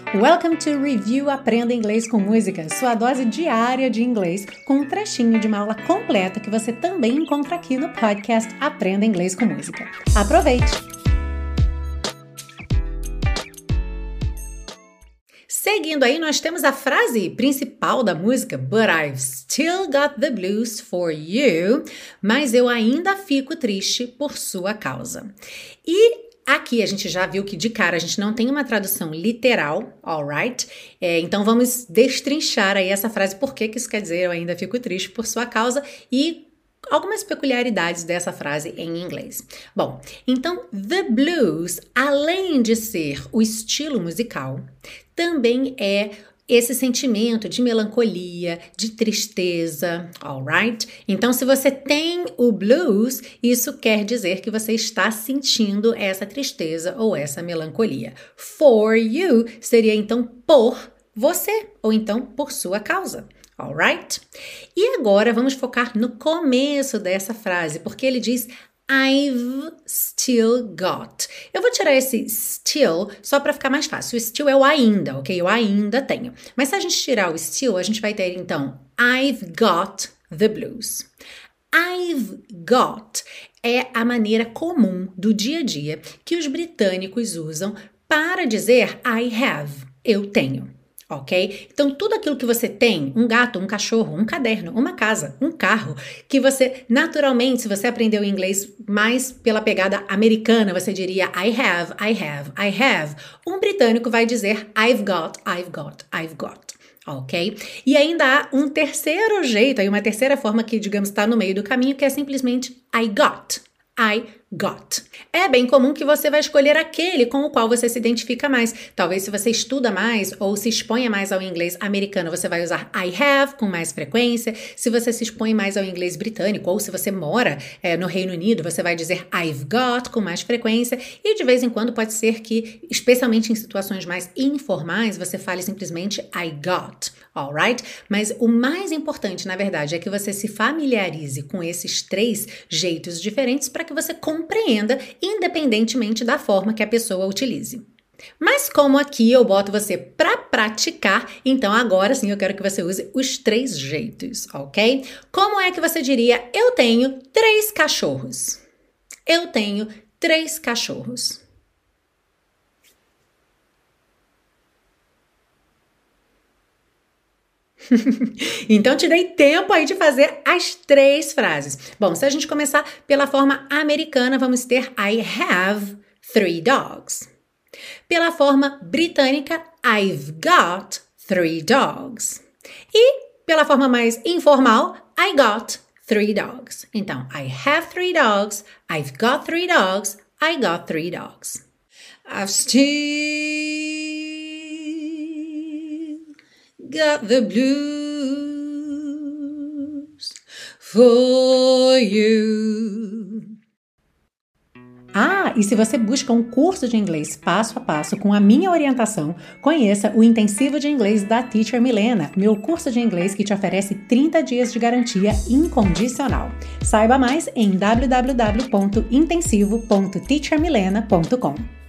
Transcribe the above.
Welcome to Review Aprenda Inglês com Música, sua dose diária de inglês com um trechinho de uma aula completa que você também encontra aqui no podcast Aprenda Inglês com Música. Aproveite! Seguindo aí, nós temos a frase principal da música, But I've still got the blues for you, mas eu ainda fico triste por sua causa. E aqui a gente já viu que de cara a gente não tem uma tradução literal, alright? Então vamos destrinchar aí essa frase, por que isso quer dizer eu ainda fico triste por sua causa e algumas peculiaridades dessa frase em inglês. Bom, então the blues, além de ser o estilo musical, também é esse sentimento de melancolia, de tristeza, alright? Então, se você tem o blues, isso quer dizer que você está sentindo essa tristeza ou essa melancolia. For you seria então por você, ou então por sua causa. Alright? E agora vamos focar no começo dessa frase, porque ele diz I've still got. Eu vou tirar esse still só para ficar mais fácil. O still é o ainda, ok? Eu ainda tenho. Mas se a gente tirar o still, a gente vai ter então I've got the blues. I've got é a maneira comum do dia a dia que os britânicos usam para dizer I have, eu tenho. Ok? Então, tudo aquilo que você tem, um gato, um cachorro, um caderno, uma casa, um carro, que você, naturalmente, se você aprendeu inglês mais pela pegada americana, você diria I have, I have, I have. Um britânico vai dizer I've got, I've got, I've got. Ok? E ainda há um terceiro jeito, aí uma terceira forma que, digamos, está no meio do caminho, que é simplesmente I got. I got. É bem comum que você vai escolher aquele com o qual você se identifica mais. Talvez se você estuda mais ou se exponha mais ao inglês americano, você vai usar I have com mais frequência. Se você se expõe mais ao inglês britânico ou se você mora no Reino Unido, você vai dizer I've got com mais frequência. E de vez em quando pode ser que, especialmente em situações mais informais, você fale simplesmente I got. Alright? Mas o mais importante, na verdade, é que você se familiarize com esses três jeitos diferentes para que você compreenda, independentemente da forma que a pessoa utilize. Mas como aqui eu boto você para praticar, então agora sim eu quero que você use os três jeitos, ok? Como é que você diria, eu tenho 3 cachorros? Eu tenho 3 cachorros. Então, te dei tempo aí de fazer as 3 frases. Bom, se a gente começar pela forma americana, vamos ter I have 3 dogs. Pela forma britânica, I've got 3 dogs. E pela forma mais informal, I got 3 dogs. Então, I have 3 dogs, I've got 3 dogs, I got 3 dogs. I've still got the blues for you. E se você busca um curso de inglês passo a passo com a minha orientação, conheça o Intensivo de Inglês da Teacher Milena, meu curso de inglês que te oferece 30 dias de garantia incondicional. Saiba mais em www.intensivo.teachermilena.com.